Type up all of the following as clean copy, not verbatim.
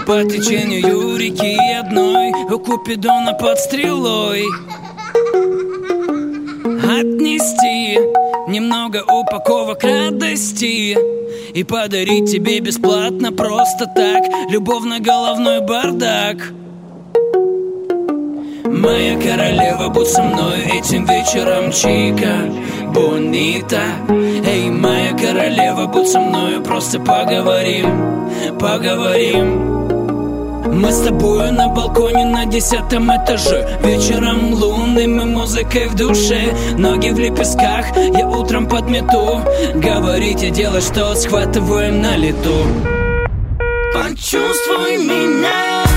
По течению реки одной, у Купидона под стрелой. Отнести немного упаковок радости и подарить тебе бесплатно просто так любовно-головной бардак. Моя королева, будь со мной этим вечером, чика, бонита. Эй, моя королева, будь со мною, просто поговорим, поговорим. Мы с тобою на балконе на 10-м этаже. Вечером лунным и музыкой в душе. Ноги в лепестках, я утром подмету. Говорить и делать, что схватываем на лету. Почувствуй меня.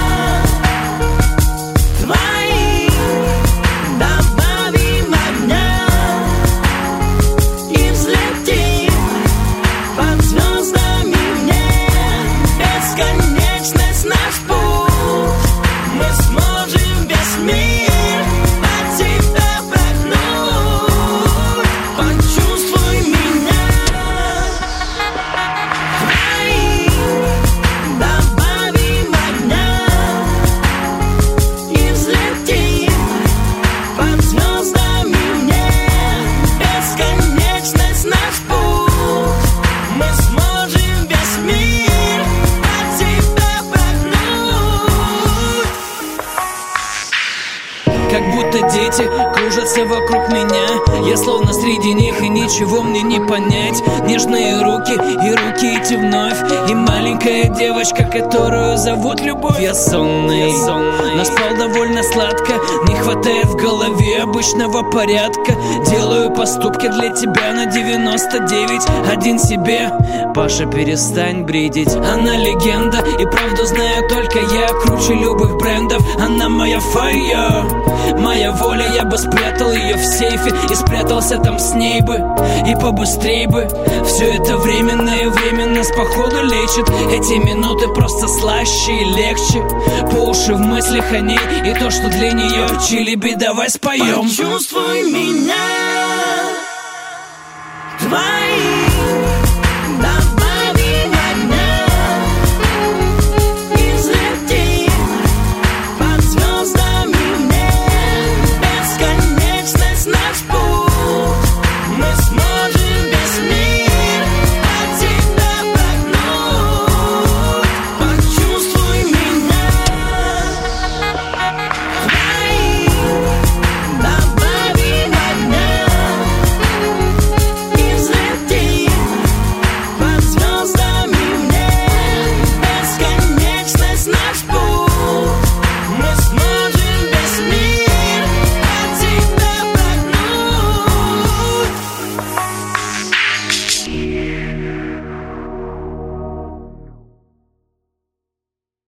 Как будто дети кружатся вокруг меня. Я словно среди них, и ничего мне не понять. Нежные руки, и руки эти вновь. И маленькая девочка, которую зовут Любовь. Я сонный, но спал довольно сладко. Не хватает в голове обычного порядка. Делаю поступки для тебя на 99. Один себе. Паша, перестань бредить. Она легенда, и правду знаю только я. Круче любых брендов, она моя фая. Моя воля, я бы спрятал ее в сейфе и спрятался там с ней бы, и побыстрей бы. Все это временно и временно с походу лечит. Эти минуты просто слаще и легче. По уши в мыслях о ней и то, что для нее чилиби, давай споем. Почувствуй меня, твои